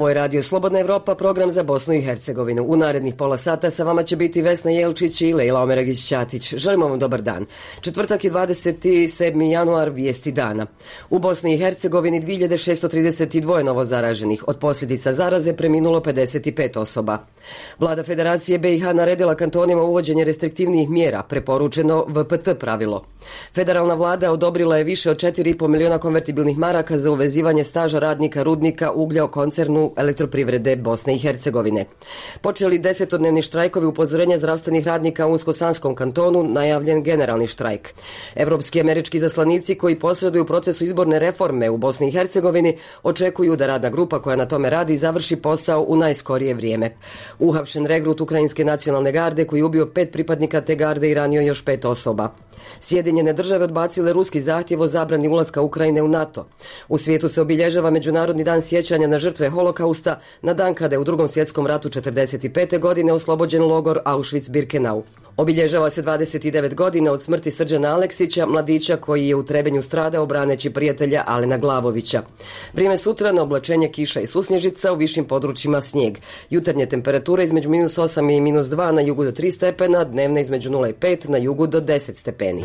Ovo je Radio Slobodna Evropa, program za Bosnu i Hercegovinu. U narednih pola sata sa vama će biti Vesna Jelčić i Lejla Omeragić-Ćatić. Želimo vam dobar dan. Četvrtak je 27. januar, vijesti dana. U Bosni i Hercegovini 2632 novo zaraženih. Od posljedica zaraze preminulo 55 osoba. Vlada Federacije BiH naredila kantonima uvođenje restriktivnih mjera, preporučeno VPT pravilo. Federalna vlada odobrila je više od 4,5 miliona konvertibilnih maraka za uvezivanje staža radnika rudnika uglja u koncernu Elektroprivrede Bosne i Hercegovine. Počeli 10-dnevni štrajkovi upozorenja zdravstvenih radnika u Unsko-Sanskom kantonu, najavljen generalni štrajk. Evropski i američki zaslanici koji posreduju u procesu izborne reforme u Bosni i Hercegovini očekuju da radna grupa koja na tome radi završi posao u najskorije vrijeme. Uhapšen regrut Ukrajinske nacionalne garde koji je ubio 5 pripadnika te garde i ranio još 5 osoba. Sjedinjene države odbacile ruski zahtjev o zabrani ulaska Ukrajine u NATO. U svijetu se obilježava Međunarodni dan sjećanja na žrtve Holokausta, na dan kada je u Drugom svjetskom ratu 1945. godine oslobođen logor Auschwitz-Birkenau. Obilježava se 29 godina od smrti Srđana Aleksića, mladića koji je u Trebinju stradao braneći prijatelja Alena Glavovića. Vrijeme sutra na oblačenje kiša i susnježica, u višim područjima snijeg. Jutarnje temperature između -8 i -2 na jugu do 3 stepena, dnevne između 0 i 5 na jugu do 10 stepeni.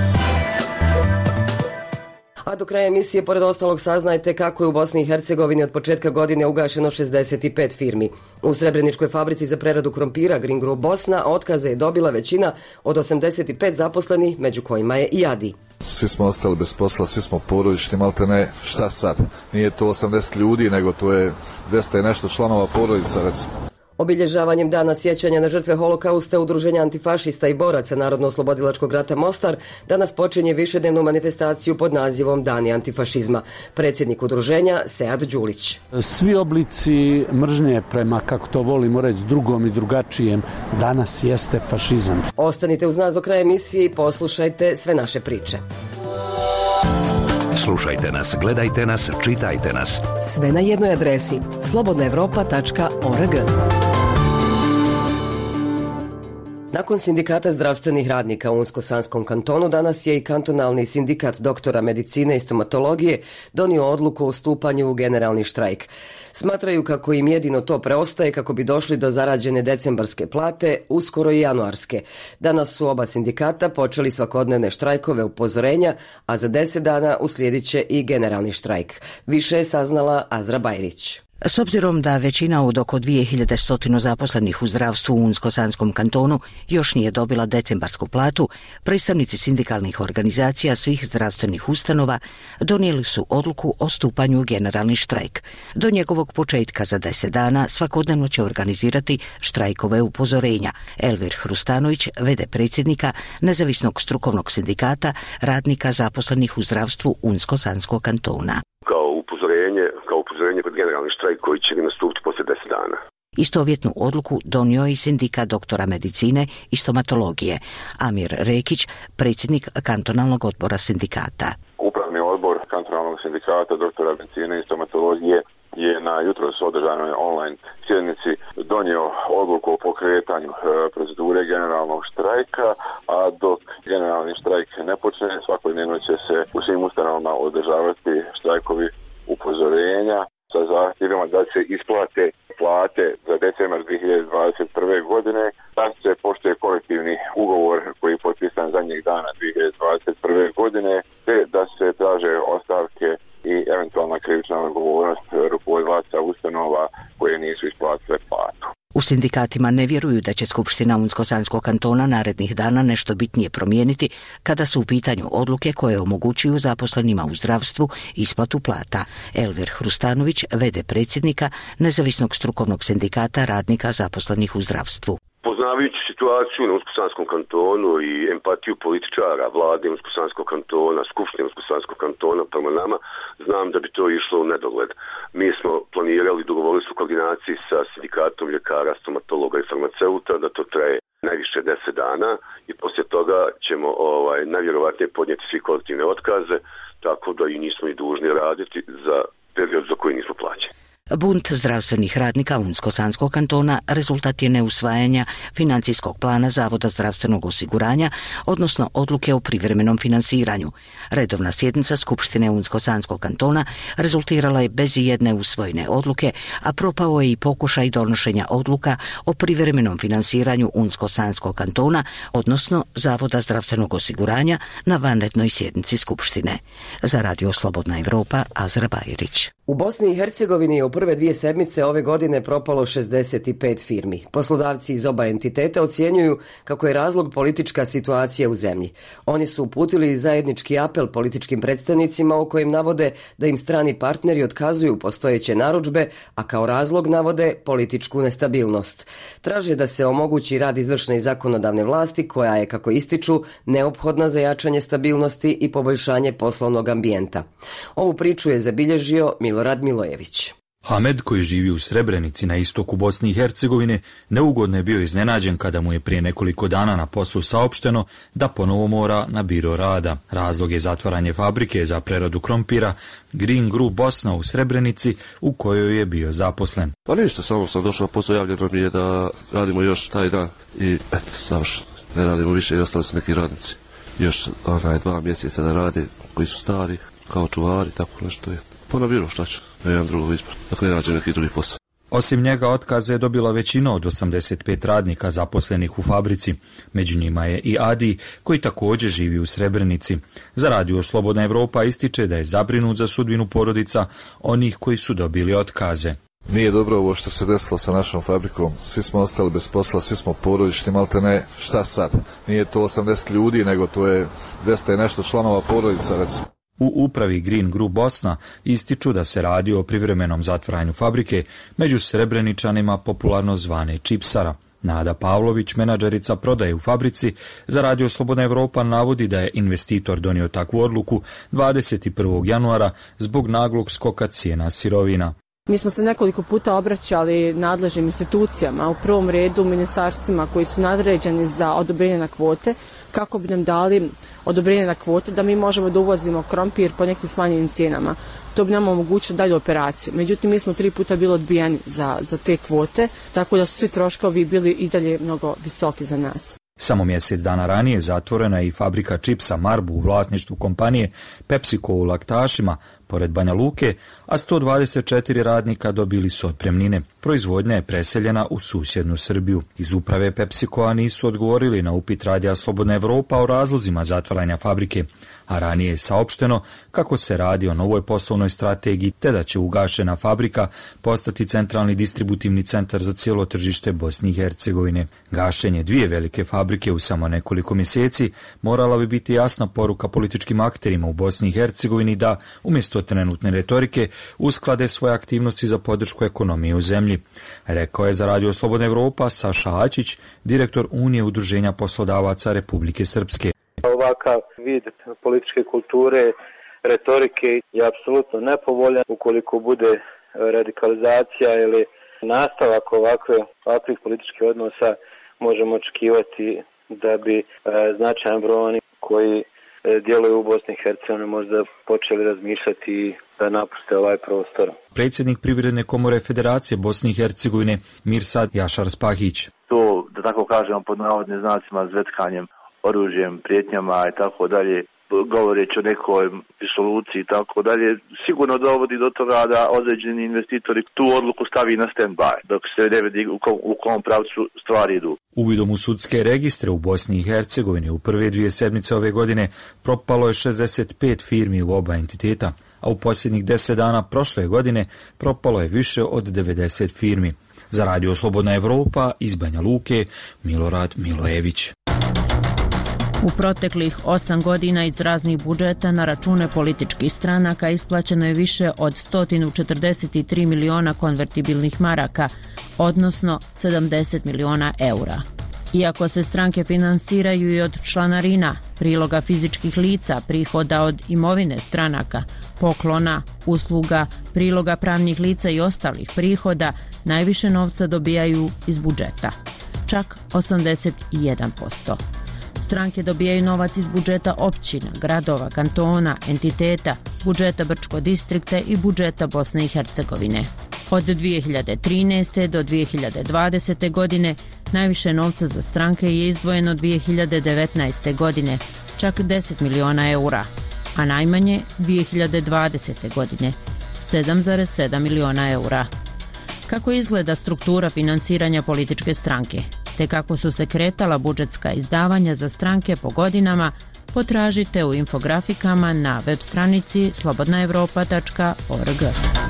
A do kraja emisije, pored ostalog, saznajte kako je u Bosni i Hercegovini od početka godine ugašeno 65 firmi. U Srebreničkoj fabrici za preradu krompira Green Group Bosna otkaze je dobila većina od 85 zaposlenih, među kojima je i Adi. Svi smo ostali bez posla, svi smo porodični, malte ne, šta sad? Nije to 80 ljudi, nego to je 200 i nešto članova porodica, recimo. Obilježavanjem dana sjećanja na žrtve Holokausta Udruženja antifašista i boraca Narodno-oslobodilačkog rata Mostar danas počinje višednevnu manifestaciju pod nazivom Dani antifašizma. Predsjednik udruženja Sead Đulić. Svi oblici mržnje prema, kako to volimo reći, drugom i drugačijem, danas jeste fašizam. Ostanite uz nas do kraja emisije i poslušajte sve naše priče. Slušajte nas, gledajte nas, čitajte nas. Sve na jednoj adresi slobodnaevropa.org. Nakon sindikata zdravstvenih radnika u Unsko-Sanskom kantonu, danas je i kantonalni sindikat doktora medicine i stomatologije donio odluku o stupanju u generalni štrajk. Smatraju kako im jedino to preostaje kako bi došli do zarađene decembarske plate, uskoro i januarske. Danas su oba sindikata počeli svakodnevne štrajkove upozorenja, a za 10 dana uslijedit će i generalni štrajk. Više je saznala Azra Bajrić. S obzirom da većina od oko 2100 zaposlenih u zdravstvu u Unsko-Sanskom kantonu još nije dobila decembarsku platu, predstavnici sindikalnih organizacija svih zdravstvenih ustanova donijeli su odluku o stupanju u generalni štrajk. Do njegovog početka za 10 dana svakodnevno će organizirati štrajkove upozorenja. Elvir Hrustanović, v.d. predsjednika Nezavisnog strukovnog sindikata radnika zaposlenih u zdravstvu Unsko-Sanskog kantona. Kao upozorenje kod generalni štrajk koji će nastupiti poslije 10 dana. Istovjetnu odluku donio je i sindikat doktora medicine i stomatologije. Amir Rekić, predsjednik kantonalnog odbora sindikata. Upravni odbor kantonalnog sindikata doktora medicine i stomatologije je na jutros održanoj online sjednici donio odluku o pokretanju procedure generalnog štrajka, a dok generalni štrajk ne počne, svakodnevno će se u svim ustanovama održavati štrajkovi upozorenja sa zahtjevima da se isplate plate za decembar 2021. godine, da se poštuje kolektivni ugovor koji je potpisan zadnjeg dana 2021. godine, te da se traže ostavke i eventualna krivična odgovornost rukovodilaca ustanova koje nisu isplatile platu. U sindikatima ne vjeruju da će Skupština Unsko-Sanskog kantona narednih dana nešto bitnije promijeniti kada su u pitanju odluke koje omogućuju zaposlenima u zdravstvu isplatu plata. Elvir Hrustanović, v.d. predsjednika Nezavisnog strukovnog sindikata radnika zaposlenih u zdravstvu. Poznavajući situaciju na Unsko-Sanskom kantonu i empatiju političara, vlade Unsko-Sanskog kantona, Skupštine Unsko-Sanskog kantona prema nama, znam da bi to išlo u nedogled. Mi smo planirali, dogovorili su koordinaciji sa sindikatom ljekara, stomatologa i farmaceuta da to traje najviše 10 dana i poslije toga ćemo najvjerovatnije podnijeti svi kolektivne otkaze, tako da i nismo i dužni raditi za period za koji nismo plaćeni. Bunt zdravstvenih radnika Unsko-Sanskog kantona rezultat je neusvajanja financijskog plana Zavoda zdravstvenog osiguranja, odnosno odluke o privremenom finansiranju. Redovna sjednica Skupštine Unsko-Sanskog kantona rezultirala je bez jedne usvojene odluke, a propao je i pokušaj donošenja odluka o privremenom finansiranju Unsko-Sanskog kantona, odnosno Zavoda zdravstvenog osiguranja na vanrednoj sjednici Skupštine. Za Radio Slobodna Evropa, Azra Bajerić. U Bosni i Hercegovini je u prve 2 sedmice ove godine propalo 65 firmi. Poslodavci iz oba entiteta ocjenjuju kako je razlog politička situacija u zemlji. Oni su uputili zajednički apel političkim predstavnicima u kojem navode da im strani partneri otkazuju postojeće narudžbe, a kao razlog navode političku nestabilnost. Traže da se omogući rad izvršne i zakonodavne vlasti koja je, kako ističu, neophodna za jačanje stabilnosti i poboljšanje poslovnog ambijenta. Ovu priču je zabilježio Milorad Milojević. Hamed, koji živi u Srebrenici na istoku Bosne i Hercegovine, neugodno je bio iznenađen kada mu je prije nekoliko dana na poslu saopšteno da ponovo mora na biro rada. Razlog je zatvaranje fabrike za preradu krompira Green Group Bosna u Srebrenici, u kojoj je bio zaposlen. Pa ništa, samo sam došao na posao, javljeno mi je da radimo još taj dan i eto, završeno. Ne radimo više i ostali su neki radnici. Još 2 mjeseca da rade, koji su stari, kao čuvari, tako nešto je. Pa na biro šta ću, ne imam drugog izbora, dakle ne nađem neki drugi posao. Osim njega otkaze je dobila većina od 85 radnika zaposlenih u fabrici. Među njima je i Adi, koji također živi u Srebrenici. Za Radio Slobodna Evropa ističe da je zabrinut za sudbinu porodica onih koji su dobili otkaze. Nije dobro ovo što se desilo sa našom fabrikom. Svi smo ostali bez posla, svi smo porodični, malte ne, šta sad? Nije to 80 ljudi, nego to je 200 i nešto članova porodica, recimo. U upravi Green Group Bosna ističu da se radi o privremenom zatvaranju fabrike među Srebreničanima popularno zvane Čipsara. Nada Pavlović, menadžerica prodaje u fabrici, za Radio Slobodna Evropa navodi da je investitor donio takvu odluku 21. januara zbog naglog skoka cijena sirovina. Mi smo se nekoliko puta obraćali nadležnim institucijama, u prvom redu ministarstvima koji su nadređeni za odobrenje na kvote, kako bi nam dali odobrenje na kvote da mi možemo da uvozimo krompir po nekim smanjenim cijenama. To bi nam omogućilo dalju operaciju. Međutim, mi smo 3 puta bili odbijeni za te kvote, tako da su svi troškovi bili i dalje mnogo visoki za nas. Samo mjesec dana ranije zatvorena je i fabrika čipsa Marbu u vlasništvu kompanije PepsiCo u Laktašima, pored Banja Luke, a 124 radnika dobili su otpremnine. Proizvodnja je preseljena u susjednu Srbiju. Iz uprave PepsiCo-a nisu odgovorili na upit Radija Slobodna Evropa o razlozima zatvaranja fabrike, a ranije je saopšteno kako se radi o novoj poslovnoj strategiji te da će ugašena fabrika postati centralni distributivni centar za cijelo tržište Bosne i Hercegovine. Gašenje 2 velike fabrike u samo nekoliko mjeseci morala bi biti jasna poruka političkim akterima u Bosni i Hercegovini da, umjesto trenutne retorike, usklade svoje aktivnosti za podršku ekonomije u zemlji. Rekao je za Radio Slobodna Evropa Saša Ačić, direktor Unije udruženja poslodavaca Republike Srpske. Ovakav vid političke kulture, retorike je apsolutno nepovoljan. Ukoliko bude radikalizacija ili nastavak ovakvih političkih odnosa, možemo očekivati da bi značajan broj onih koji djeluju u Bosni i Hercegovini možda počeli razmišljati da napuste ovaj prostor. Predsjednik Privredne komore Federacije Bosne i Hercegovine Mirsad Jašar Spahić. To, da tako kažemo, pod navodnim znacima zvetkanjem, oružjem, prijetnjama i tako dalje, govoreći o nekoj disoluciji i tako dalje, sigurno dovodi do toga da određeni investitori tu odluku stavi na stand-by, dok se ne vidi u kom pravcu stvari idu. Uvidom u sudske registre u Bosni i Hercegovini u prve 2 sedmice ove godine propalo je 65 firmi u oba entiteta, a u posljednjih 10 dana prošle godine propalo je više od 90 firmi. Za Radio Slobodna Evropa iz Banja Luke, Milorad Milojević. U proteklih 8 godina iz raznih budžeta na račune političkih stranaka isplaćeno je više od 143 miliona konvertibilnih maraka, odnosno 70 miliona eura. Iako se stranke finansiraju i od članarina, priloga fizičkih lica, prihoda od imovine stranaka, poklona, usluga, priloga pravnih lica i ostalih prihoda, najviše novca dobijaju iz budžeta, čak 81%. Stranke dobijaju novac iz budžeta općina, gradova, kantona, entiteta, budžeta Brčko distrikta i budžeta Bosne i Hercegovine. Od 2013. do 2020. godine najviše novca za stranke je izdvojeno 2019. godine, čak 10 miliona eura, a najmanje 2020. godine, 7,7 miliona eura. Kako izgleda struktura finansiranja političke stranke, te kako su se kretala budžetska izdavanja za stranke po godinama, potražite u infografikama na web stranici slobodnaevropa.org.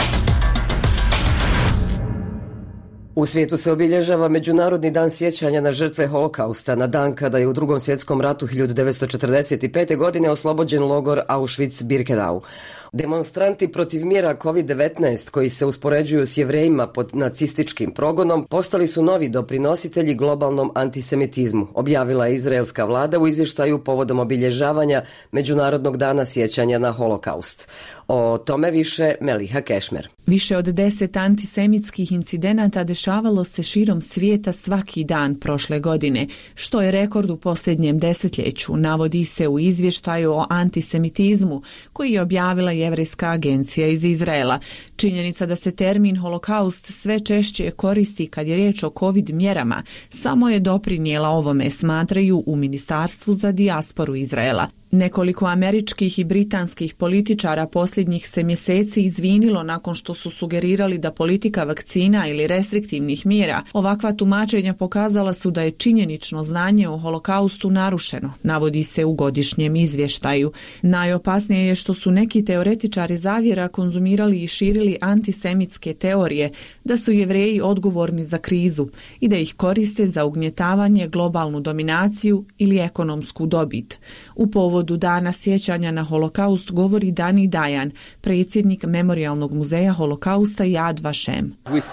U svijetu se obilježava Međunarodni dan sjećanja na žrtve Holokausta, na dan kada je u Drugom svjetskom ratu 1945. godine oslobođen logor Auschwitz-Birkenau. Demonstranti protiv mjera COVID-19 koji se uspoređuju s Jevrejima pod nacističkim progonom postali su novi doprinositelji globalnom antisemitizmu, objavila je izraelska vlada u izvještaju povodom obilježavanja Međunarodnog dana sjećanja na Holokaust. O tome više Meliha Kešmer. Više od 10 antisemitskih incidenata dešavalo se širom svijeta svaki dan prošle godine, što je rekord u posljednjem desetljeću, navodi se u izvještaju o antisemitizmu koji je objavila Jevrejska agencija iz Izraela. Činjenica da se termin holokaust sve češće koristi kad je riječ o COVID mjerama samo je doprinijela ovome, smatraju u Ministarstvu za dijasporu Izraela. Nekoliko američkih i britanskih političara posljednjih se mjeseci izvinilo nakon što su sugerirali da politika vakcina ili restriktivnih mjera. Ovakva tumačenja pokazala su da je činjenično znanje o holokaustu narušeno, navodi se u godišnjem izvještaju. Najopasnije je što su neki teoretičari zavjera konzumirali i širili antisemitske teorije da su Jevreji odgovorni za krizu i da ih koriste za ugnjetavanje, globalnu dominaciju ili ekonomsku dobit. U povodu dana sjećanja na holokaust govori Dani Dajan, predsjednik Memorijalnog muzeja holokausta Yad Vashem.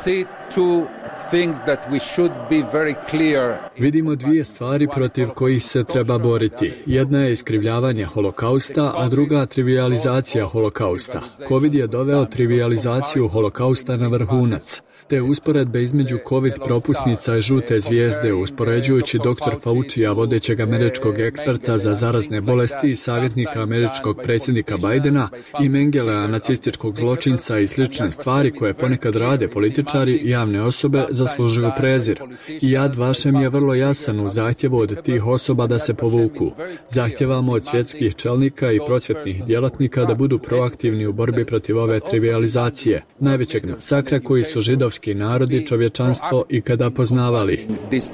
Vidimo dvije stvari protiv kojih se treba boriti. Jedna je iskrivljavanje holokausta, a druga trivijalizacija holokausta. COVID je doveo trivijalizaciju holokausta na vrhunac. Te usporedbe između COVID propusnica i žute zvijezde, uspoređujući dr. Faucija, vodećeg američkog eksperta za zarazne bolesti i savjetnika američkog predsjednika Bidena, i Mengelea, nacističkog zločinca i slične stvari koje ponekad rade političari i javne osobe, zaslužuju prezir. I Yad Vashem je vrlo jasan u zahtjevu od tih osoba da se povuku. Zahtjevamo od svjetskih čelnika i prosvjetnih djelatnika da budu proaktivni u borbi protiv ove trivijalizacije, najvećeg masakra koji su židovski narod i čovječanstvo ikada poznavali.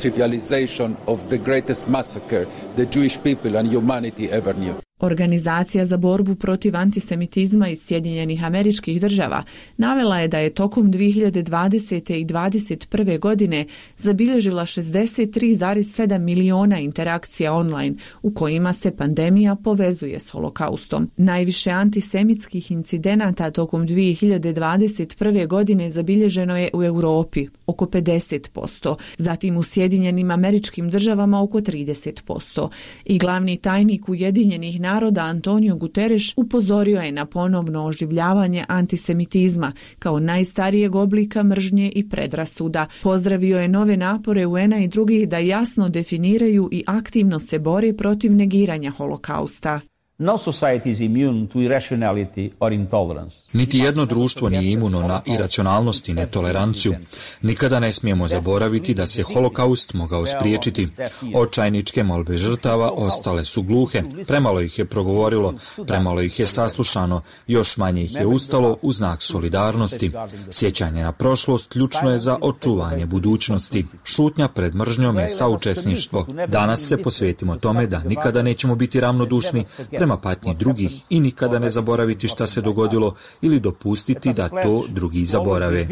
Organizacija za borbu protiv antisemitizma iz Sjedinjenih Američkih Država navela je da je tokom 2020. i 2021. godine zabilježila 63,7 miliona interakcija online u kojima se pandemija povezuje s holokaustom. Najviše antisemitskih incidenata tokom 2021. godine zabilježeno je u Europi, oko 50%, zatim u Sjedinjenim Američkim Državama oko 30%. I glavni tajnik Ujedinjenih naroda Antonio Guterres upozorio je na ponovno oživljavanje antisemitizma kao najstarijeg oblika mržnje i predrasuda. Pozdravio je nove napore UN-a i drugih da jasno definiraju i aktivno se bore protiv negiranja holokausta. No society is immune to irrationality or intolerance. Niti jedno društvo nije imuno na iracionalnost i netoleranciju. Nikada ne smijemo zaboraviti da se holokaust mogao spriječiti. Očajničke molbe žrtava ostale su gluhe. Premalo ih je progovorilo, premalo ih je saslušano, još manje ih je ustalo u znak solidarnosti. Sjećanje na prošlost ključno je za očuvanje budućnosti. Šutnja pred mržnjom je saučesništvo. Danas se posvetimo tome da nikada nećemo biti ravnodušni prema patnji drugih i nikada ne zaboraviti šta se dogodilo ili dopustiti da to drugi zaborave.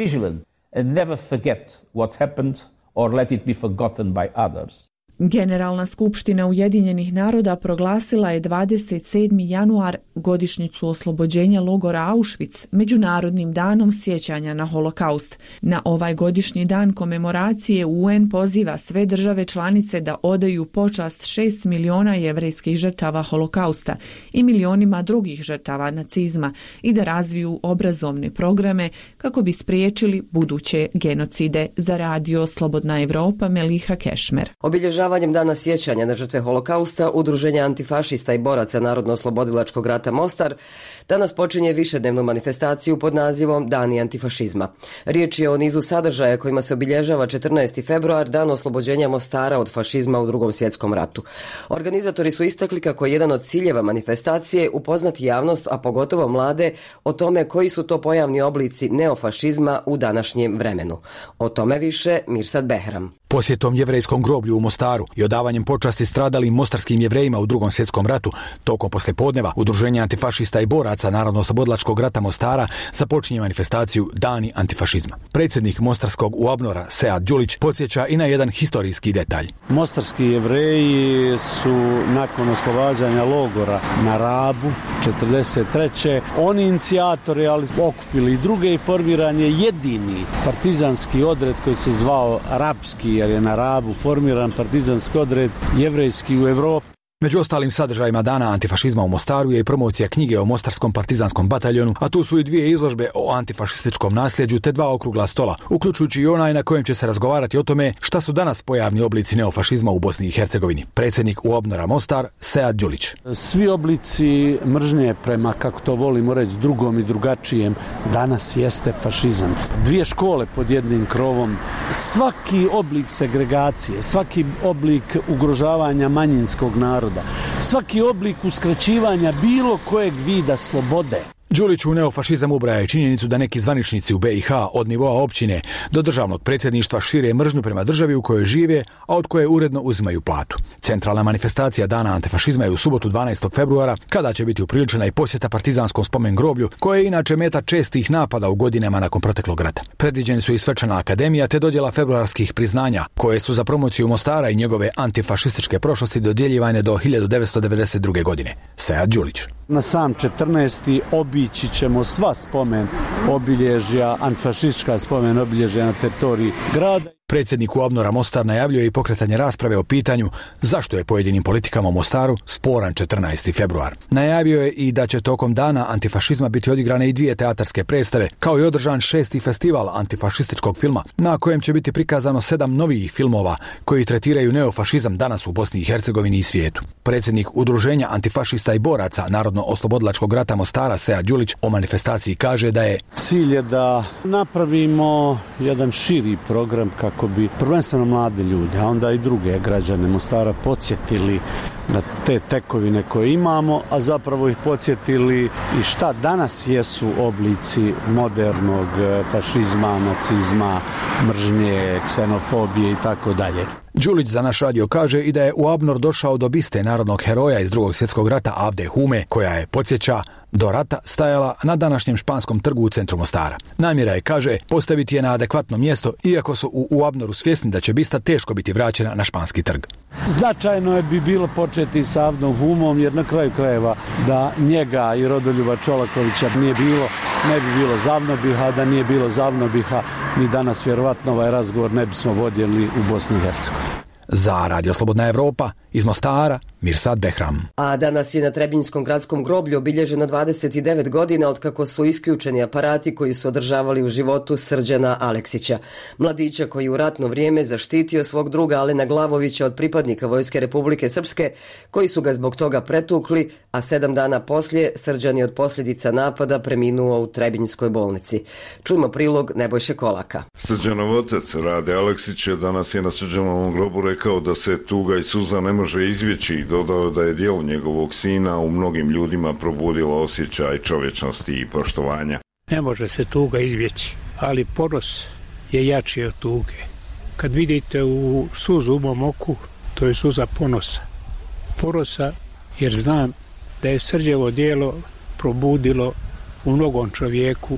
Generalna skupština Ujedinjenih naroda proglasila je 27. januar godišnjicu oslobođenja logora Auschwitz Međunarodnim danom sjećanja na holokaust. Na ovaj godišnji dan komemoracije UN poziva sve države članice da odaju počast 6 miliona jevrejskih žrtava holokausta i milionima drugih žrtava nacizma i da razviju obrazovne programe kako bi spriječili buduće genocide. Za radio Slobodna Evropa, Meliha Kešmer. Obilježavanje obilježavanjem Dana sjećanja na žrtve holokausta, Udruženja antifašista i boraca Narodno-oslobodilačkog rata Mostar danas počinje višednevnu manifestaciju pod nazivom Dani antifašizma. Riječ je o nizu sadržaja kojima se obilježava 14. februar, dan oslobođenja Mostara od fašizma u Drugom svjetskom ratu. Organizatori su istakli kako je jedan od ciljeva manifestacije upoznati javnost, a pogotovo mlade, o tome koji su to pojavni oblici neofašizma u današnjem vremenu. O tome više Mirsad Behram. Posjetom jevrejskom groblju u Mostaru i odavanjem počasti stradalim mostarskim jevrejima u Drugom svjetskom ratu, tokom poslijepodneva Udruženje antifašista i boraca Narodno-oslobodilačkog rata Mostara započinje manifestaciju Dani antifašizma. Predsjednik mostarskog UABNOR-a Sead Đulić podsjeća i na jedan historijski detalj. Mostarski jevreji su nakon oslobađanja logora na Rabu 1943. oni inicijatori, ali okupili i druge i formiran je jedini partizanski odred koji se zvao Rapski, jer je na Rabu formiran partizanski odred jevrejski u Evropi. Među ostalim sadržajima Dana antifašizma u Mostaru je i promocija knjige o Mostarskom partizanskom bataljonu, a tu su i 2 izložbe o antifašističkom nasljeđu te 2 okrugla stola, uključujući i onaj na kojem će se razgovarati o tome šta su danas pojavni oblici neofašizma u Bosni i Hercegovini. Predsjednik UABNOR-a Mostar Sead Đulić. Svi oblici mržnje prema, kako to volimo reći, drugom i drugačijem, danas jeste fašizam. 2 škole pod jednim krovom, svaki oblik segregacije, svaki oblik ugrožavanja manjinskog naroda, svaki oblik uskraćivanja bilo kojeg vida slobode. Đulić u neofašizam ubraja i činjenicu da neki zvaničnici u BiH od nivoa općine do državnog predsjedništva šire mržnju prema državi u kojoj žive, a od koje uredno uzimaju platu. Centralna manifestacija Dana antifašizma je u subotu 12. februara, kada će biti upriličena i posjeta partizanskom spomen groblju, koje je inače meta čestih napada u godinama nakon proteklog rata. Predviđeni su i svečana akademija te dodjela februarskih priznanja, koje su za promociju Mostara i njegove antifašističke prošlosti dodjeljivane do 1992. godine. Sead Đulić. Na sam 14. obići ćemo sva spomen obilježja, antifašistička spomen obilježja na teritoriji grada. Predsjednik UABNOR-a Mostar najavljuje i pokretanje rasprave o pitanju zašto je pojedinim politikama u Mostaru sporan 14. februar. Najavio je i da će tokom Dana antifašizma biti odigrane i 2 teatarske predstave, kao i održan 6. festival antifašističkog filma, na kojem će biti prikazano 7 novijih filmova koji tretiraju neofašizam danas u Bosni i Hercegovini i svijetu. Predsjednik Udruženja antifašista i boraca Narodno-oslobodilačkog rata Mostara Sead Đulić o manifestaciji kaže da je cilj je da napravimo jedan širi program kako bi prvenstveno mlade ljude, a onda i druge građane Mostara podsjetili na te tekovine koje imamo, a zapravo ih podsjetili i šta danas jesu oblici modernog fašizma, nacizma, mržnje, ksenofobije i tako dalje. Đulić za naš radio kaže i da je UABNOR došao do biste narodnog heroja iz Drugog svjetskog rata Avde Hume, koja je, podsjeća, do rata stajala na današnjem Španskom trgu u centru Mostara. Namjera je, kaže, postaviti je na adekvatno mjesto, iako su u UABNOR-u svjesni da će bista teško biti vraćena na Španski trg. Značajno je bi bilo početi sa Avdom Humom, jer na kraju krajeva da njega i Rodoljuba Čolakovića nije bilo, ne bi bilo Zavnobiha, da nije bilo Zavnobiha, ni danas vjerovatno ovaj razgovor ne bismo vodili u Bosni i Hercegovini. Za Radio Slobodna Evropa, iz Mostara, Mirsad Behram. A danas je na Trebinjskom gradskom groblju obilježeno 29 godina od kako su isključeni aparati koji su održavali u životu Srđana Aleksića, mladića koji u ratno vrijeme zaštitio svog druga Alena Glavovića od pripadnika Vojske Republike Srpske, koji su ga zbog toga pretukli, a 7 dana poslije Srđan je od posljedica napada preminuo u Trebinjskoj bolnici. Čujmo prilog Nebojše Kolaka. Srđanov otac Rade Aleksić danas je na Srđanovom grobu rekao da se tuga i suza ne može izvjeći i dodao da je djelo njegovog sina u mnogim ljudima probudilo osjećaj čovječnosti i poštovanja. Ne može se tuga izvjeći, ali ponos je jači od tuge. Kad vidite u suzu u mom oku, to je suza ponosa. Ponosa jer znam da je Srđevo djelo probudilo u mnogom čovjeku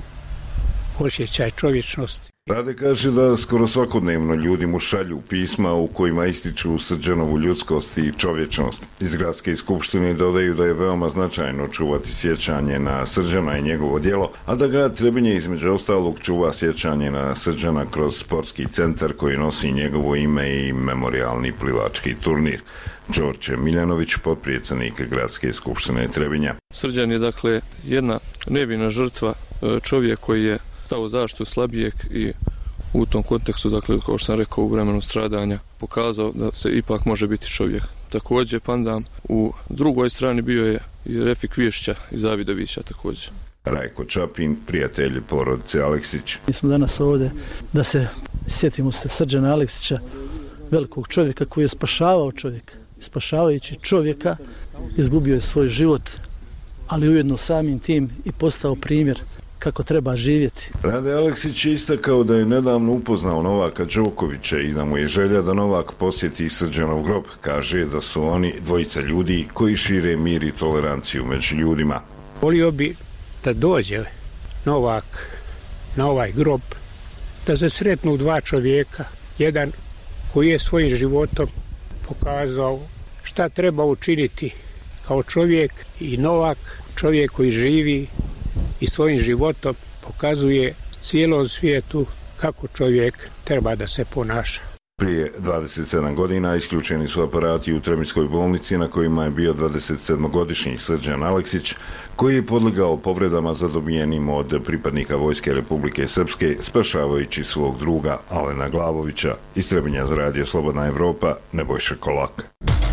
osjećaj čovječnosti. Rade kaže da skoro svakodnevno ljudi mu šalju pisma u kojima ističu Srđanovu ljudskost i čovječnost. Iz gradske skupštine dodaju da je veoma značajno čuvati sjećanje na Srđana i njegovo djelo, a da grad Trebinje između ostalog čuva sjećanje na Srđana kroz sportski centar koji nosi njegovo ime i memorijalni plivački turnir. Đorđe Miljanović, potpredsjednik gradske skupštine Trebinja. Srđan je dakle jedna nevina žrtva, čovjek koji je stao u zaštitu slabijeg i u tom kontekstu, dakle, kao što sam rekao, u vremenu stradanja pokazao da se ipak može biti čovjek. Također Pandam u drugoj strani bio je i Refik Višća iz Zavidovića također. Rajko Čapin, prijatelj porodice Aleksić. Mi smo danas ovdje da se sjetimo se Srđana Aleksića, velikog čovjeka koji je spašavao čovjeka. Spašavajući čovjeka izgubio je svoj život, ali ujedno samim tim i postao primjer kako treba živjeti. Rade Aleksić je istakao da je nedavno upoznao Novaka Đokovića i da mu je želja da Novak posjeti Srđanov grob. Kaže da su oni dvojica ljudi koji šire mir i toleranciju među ljudima. Volio bi da dođe Novak na ovaj grob, da se sretnu dva čovjeka. Jedan koji je svojim životom pokazao šta treba učiniti kao čovjek, i Novak, čovjek koji živi i svojim životom pokazuje cijelom svijetu kako čovjek treba da se ponaša. Prije 27 godina isključeni su aparati u Trebinjskoj bolnici na kojima je bio 27-godišnji Srđan Aleksić, koji je podlegao povredama zadobijenim od pripadnika Vojske Republike Srpske, spašavajući svog druga Alena Glavovića. Iz Trebinja za Radio Slobodna Evropa, Nebojša Kolak.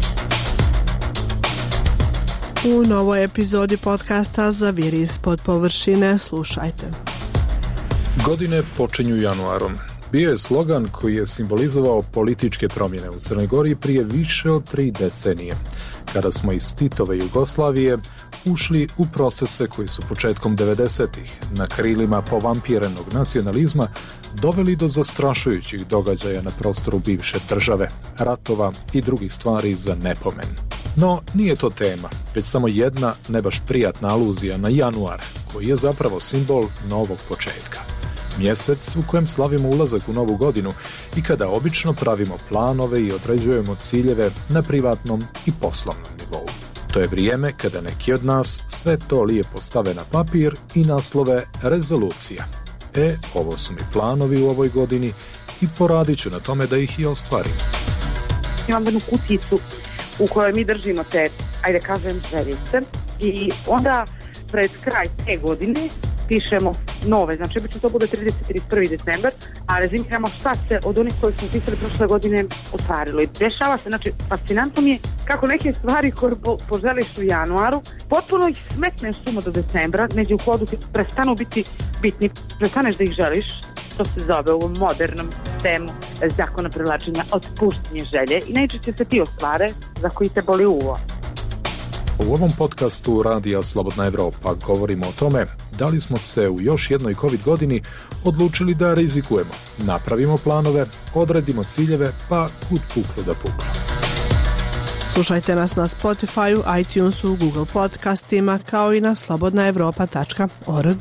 U novoj epizodi podcasta Zaviri ispod površine slušajte. Godine počinju januarom. Bio je slogan koji je simbolizovao političke promjene u Crnoj Gori prije više od 3 decenije, kada smo iz Titove Jugoslavije ušli u procese koji su početkom 90-ih na krilima povampirenog nacionalizma doveli do zastrašujućih događaja na prostoru bivše države, ratova i drugih stvari za nepomen. No, nije to tema, već samo jedna ne baš prijatna aluzija na januar, koji je zapravo simbol novog početka. Mjesec u kojem slavimo ulazak u novu godinu i kada obično pravimo planove i određujemo ciljeve na privatnom i poslovnom nivou. To je vrijeme kada neki od nas sve to lijepo stave na papir i naslove rezolucija. Ovo su mi planovi u ovoj godini i poradit ću na tome da ih i ostvarim. Imam jednu kuticu u kojoj mi držimo te, ajde kažem, željice, i onda pred kraj te godine pišemo nove, znači obično to bude 31. decembar, a rezimiramo šta se od onih koje smo pisali prošle godine ostvarilo. I dešava se, znači fascinantno mi je kako neke stvari koje poželiš u januaru, potpuno ih smetne sumo do decembra, neđe u hodu ti prestanu biti bitni, prestaneš da ih želiš, to se zove u modernom sistemu zakona privlačenja otpuštanje želje, i najčešće se ti ostvare za koji te boli uvo. U ovom podcastu Radija Slobodna Evropa govorimo o tome da li smo se u još jednoj COVID godini odlučili da rizikujemo, napravimo planove, odredimo ciljeve, pa kud puklo da puklo. Slušajte nas na Spotify, iTunesu, Google podcastima, kao i na slobodnaevropa.org.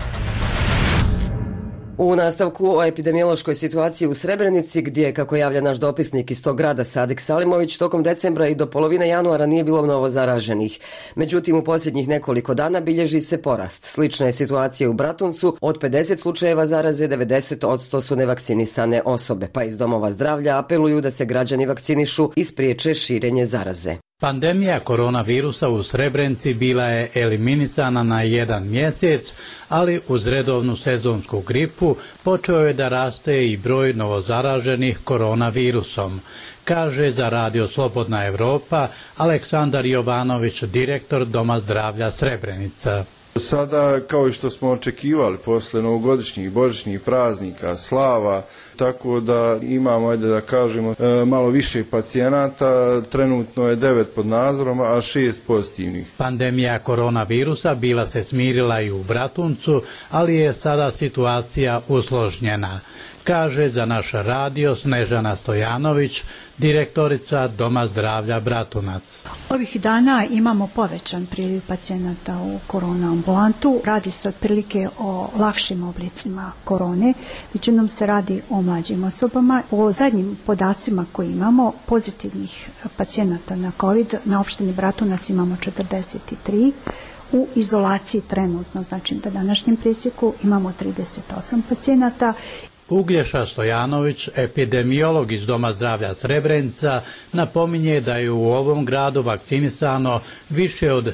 U nastavku o epidemiološkoj situaciji u Srebrenici, gdje, kako javlja naš dopisnik iz tog grada Sadik Salimović, tokom decembra i do polovine januara nije bilo novo zaraženih. Međutim, u posljednjih nekoliko dana bilježi se porast. Slična je situacija u Bratuncu. Od 50 slučajeva zaraze, 90% su nevakcinisane osobe, pa iz domova zdravlja apeluju da se građani vakcinišu i spriječe širenje zaraze. Pandemija koronavirusa u Srebrenici bila je eliminisana na 1 mjesec, ali uz redovnu sezonsku gripu počeo je da raste i broj novozaraženih koronavirusom, kaže za Radio Slobodna Evropa Aleksandar Jovanović, direktor Doma zdravlja Srebrenica. Sada, kao i što smo očekivali posle novogodišnjih, božićnih praznika, slava, tako da imamo, ajde da kažemo, malo više pacijenata, trenutno je 9 pod nadzorom, a 6 pozitivnih. Pandemija koronavirusa bila se smirila i u Bratuncu, ali je sada situacija usložnjena, kaže za naš radio Snežana Stojanović, direktorica Doma zdravlja Bratunac. Ovih dana imamo povećan priliv pacijenata u korona ambulantu. Radi se otprilike o lakšim oblicima korone. Većinom se radi o mlađim osobama. Po zadnjim podacima koji imamo, pozitivnih pacijenata na COVID na opštini Bratunac imamo 43. U izolaciji trenutno, znači na današnjem presjeku imamo 38 pacijenata. Uglješa Stojanović, epidemiolog iz Doma zdravlja Srebrenica, napominje da je u ovom gradu vakcinisano više od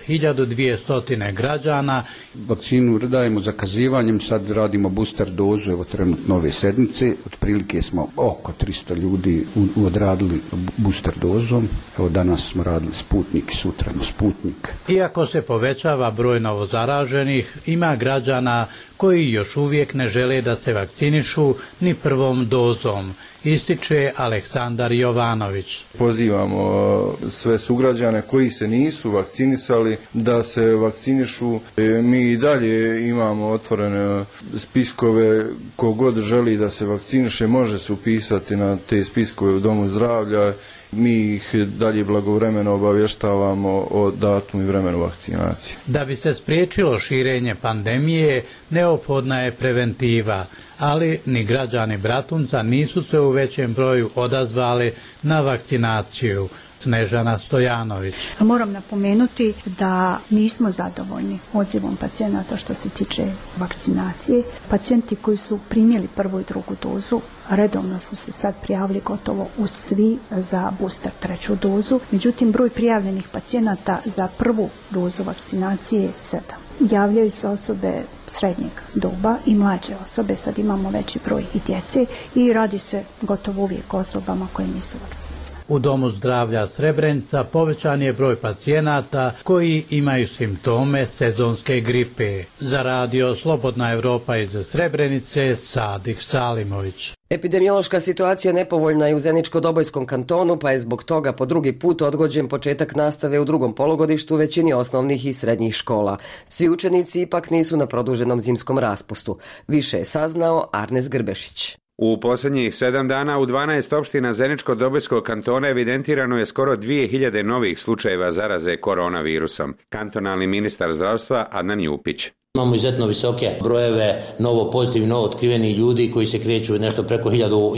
1200 građana. Vakcinu dajemo zakazivanjem, sad radimo booster dozu, evo trenutno ove sedmice, otprilike smo oko 300 ljudi odradili booster dozom, evo danas smo radili Sputnik i sutra Sputnik. Iako se povećava broj novozaraženih, ima građana koji još uvijek ne žele da se vakcinišu ni prvom dozom, ističe Aleksandar Jovanović. Pozivamo sve sugrađane koji se nisu vakcinisali da se vakcinišu. Mi i dalje imamo otvorene spiskove, kogod želi da se vakciniše može se upisati na te spiskove u Domu zdravlja. Mi ih dalje blagovremeno obavještavamo o datumu i vremenu vakcinacije. Da bi se spriječilo širenje pandemije, neophodna je preventiva, ali ni građani Bratunca nisu se u većem broju odazvali na vakcinaciju. Snežana Stojanović. Moram napomenuti da nismo zadovoljni odzivom pacijenata što se tiče vakcinacije. Pacijenti koji su primili prvu i drugu dozu redovno su se sad prijavili gotovo u svi za booster treću dozu. Međutim, broj prijavljenih pacijenata za prvu dozu vakcinacije je 7. Javljaju se osobe srednjeg doba i mlađe osobe, sad imamo veći broj i djece i radi se gotovo uvijek o osobama koje nisu vakcinisane. U Domu zdravlja Srebrenica povećan je broj pacijenata koji imaju simptome sezonske gripe. Za radio Slobodna Evropa iz Srebrenice, Sadih Salimović. Epidemiološka situacija nepovoljna je u Zeničko-Dobojskom kantonu, pa je zbog toga po drugi put odgođen početak nastave u drugom polugodištu u većini osnovnih i srednjih škola. Svi učenici ipak nisu na produženom zimskom raspustu. Više je saznao Arnes Grbešić. U posljednjih 7 dana u 12 opština Zeničko-Dobojskog kantona evidentirano je skoro 2000 novih slučajeva zaraze koronavirusom. Kantonalni ministar zdravstva Adnan Jupić. Imamo izuzetno visoke brojeve novo pozitivni, novo otkriveni ljudi koji se kreću nešto preko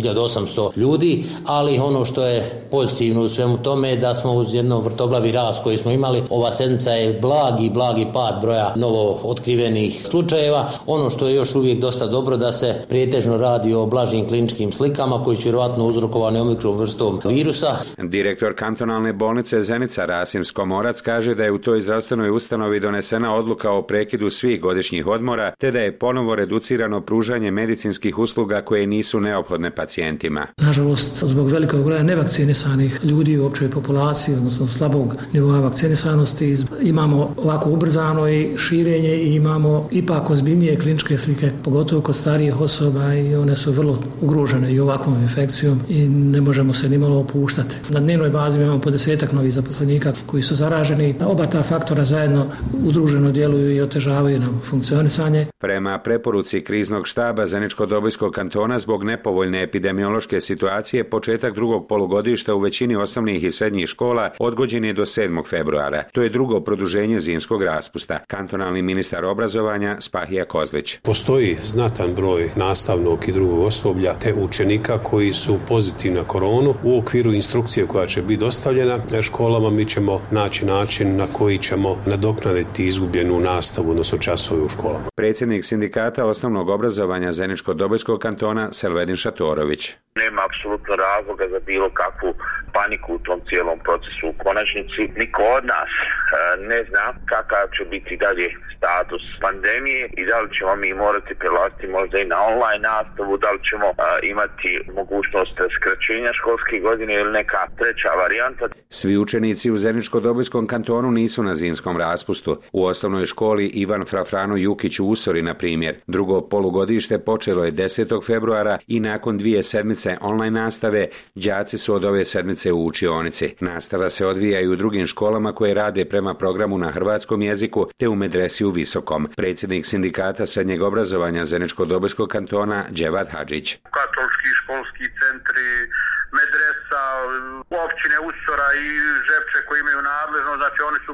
1800 ljudi, ali ono što je pozitivno u svemu tome je da smo uz jedno vrtoglavi rast koji smo imali, ova sedmica je blagi pad broja novo otkrivenih slučajeva. Ono što je još uvijek dosta dobro da se pretežno radi o blažim kliničkim slikama koji su vjerovatno uzrokovani omikron vrstom virusa. Direktor kantonalne bolnice Zenica Rasim Skomorac kaže da je u toj zdravstvenoj ustanovi donesena odluka o prekidu svih godišnjih odmora, te da je ponovo reducirano pružanje medicinskih usluga koje nisu neophodne pacijentima. Nažalost, zbog velikog broja nevakcinisanih ljudi u općoj populaciji, odnosno slabog nivoa vakcinisanosti, imamo ovako ubrzano i širenje i imamo ipak ozbiljnije kliničke slike, pogotovo kod starijih osoba i one su vrlo ugrožene i ovakvom infekcijom i ne možemo se nimalo opuštati. Na dnevnoj bazi imamo po 10-ak novih zaposlenika koji su zaraženi. Oba ta faktora zajedno udruženo djeluju i otežavaju nam funkcionisanje. Prema preporuci kriznog štaba Zeničko-Dobojskog kantona zbog nepovoljne epidemiološke situacije početak drugog polugodišta u većini osnovnih i srednjih škola odgođen je do 7. februara. To je drugo produženje zimskog raspusta. Kantonalni ministar obrazovanja Spahija Kozlić. Postoji znatan broj nastavnog i drugog osoblja te učenika koji su pozitivni na koronu. U okviru instrukcije koja će biti dostavljena školama mi ćemo naći način na koji ćemo nadoknaditi izgubljenu nastavu, odnosno časove u školama. Predsjednik sindikata osnovnog obrazovanja Zeničko-Dobojskog kantona Selvedin Šatorović. Nema apsolutno razloga za bilo kakvu paniku u tom cijelom procesu. U konačnici niko od nas ne zna kakav će biti dalje status pandemije i da li ćemo mi morati prelaziti možda i na online nastavu, da li ćemo imati mogućnost skraćenja školske godine ili neka treća varijanta. Svi učenici u Zeničko-Dobojskom kantonu nisu na zimskom raspustu. U osnovnoj školi Ivan Frafrano Jukić u Usori, na primjer, drugo polugodište počelo je 10. februara i nakon 2 sedmice online nastave, đaci su od ove sedmice u učionici. Nastava se odvija i u drugim školama koje rade prema programu na hrvatskom jeziku te u medresi u Visokom. Predsjednik sindikata srednjeg obrazovanja Zeničko-Dobojskog kantona Dževat Hadžić. Katolski školski centri, medresa, općine Usora i Žepče koji imaju nadležno, znači oni su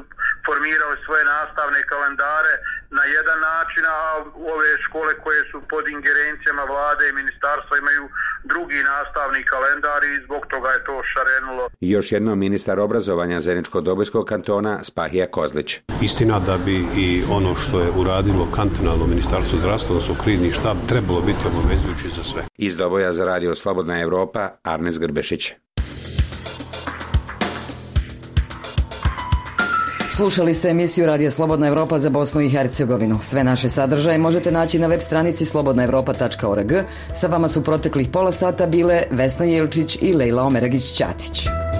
formirale svoje nastavne kalendare na jedan način, a ove škole koje su pod ingerencijama vlade i ministarstva imaju drugi nastavni kalendar i zbog toga je to šarenulo. Još jednom ministar obrazovanja Zeničko-Dobojskog kantona Spahija Kozlić. Istina da bi i ono što je uradilo kantonalno ministarstvo zdravstva, odnosno krizni štab, trebalo biti obavezujući za sve. Iz Doboja za radio Slobodna Evropa, Arnes Grbešić. Slušali ste emisiju Radio Slobodna Evropa za Bosnu i Hercegovinu. Sve naše sadržaje možete naći na web stranici slobodnaevropa.org. Sa vama su proteklih pola sata bile Vesna Jelčić i Lejla Omeragić-Ćatić.